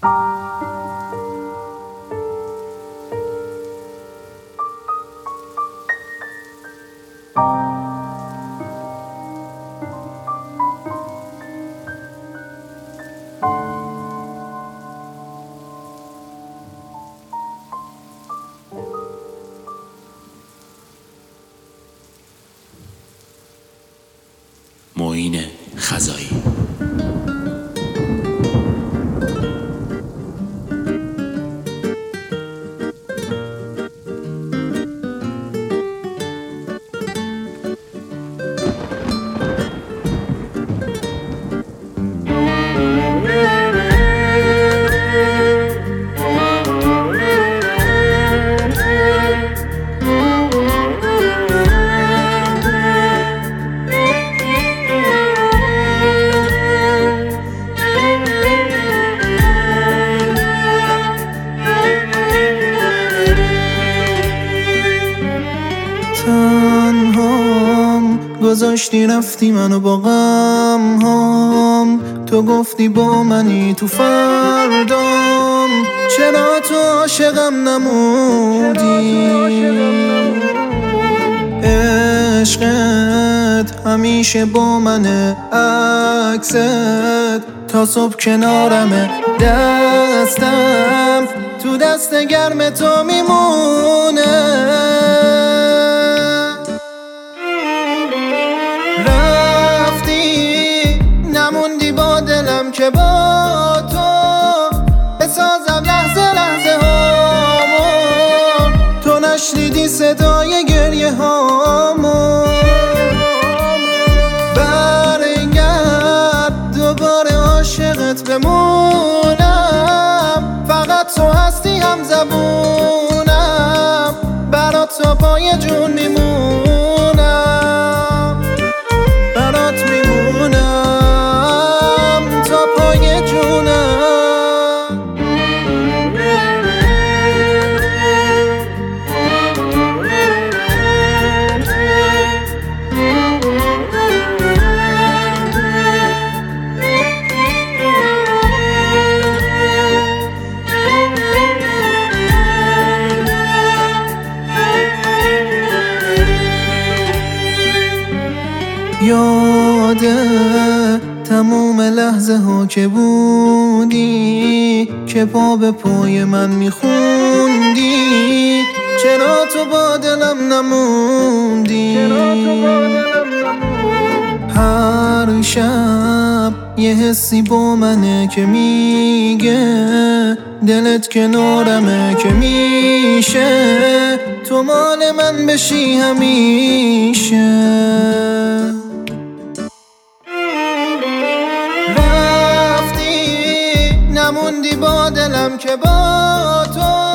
معین خزایی. تنهام گذاشتی رفتی منو با غم هام، تو گفتی با منی تو فردام، چرا تو عاشقم نمودی؟ عشقت همیشه با منه، عکست تا صبح کنارمه، دستم تو دست گرم تو میمونه. رفتی نموندی با دلم که با تو بسازم لحظه لحظه هامو، تو نشنیدی صدای گریه هامو. برگرد دوباره عاشقت بمونم، فقط تو هستی هم زبونم، برات تا پای جون میمونم، برات میمونم تا پای جونم. یاده تموم لحظه ها که بودی، که پا به پای من میخوندی، چرا تو با دلم نموندی؟ هر شب یه حسی با منه که میگه دلت کنارمه، که میشه تو مال من بشی همیشه. نموندی با دلم که با تو